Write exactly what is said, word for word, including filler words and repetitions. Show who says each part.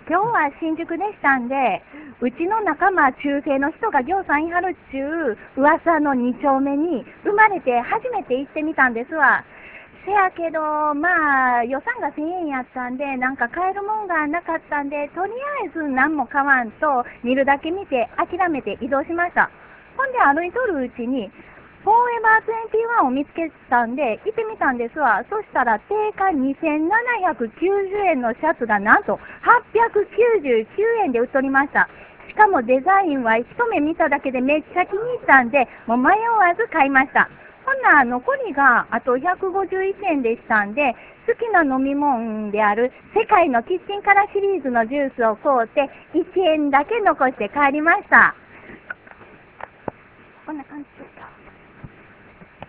Speaker 1: 今日は新宿でしたんで、うちの仲間、中世の人がぎょうさんいはるっちゅう噂のに丁目に生まれて初めて行ってみたんですわ。せやけど、まあ、予算がせんえんやったんで、なんか買えるもんがなかったんで、とりあえず何も買わんと、見るだけ見て諦めて移動しました。ほんで歩いとるうちに、フォーエバーにじゅういちを見つけたんで、行ってみたんですわ。そしたら、定価にせんななひゃくきゅうじゅうえんのシャツがなんとはっぴゃくきゅうじゅうきゅうえんで売っとりました。しかもデザインは一目見ただけでめっちゃ気に入ったんで、もう迷わず買いました。ほんなら残りがあとひゃくごじゅういちえんでしたんで、好きな飲み物である世界のキッチンカラーシリーズのジュースを買うていちえんだけ残して帰りました。こんな感じ。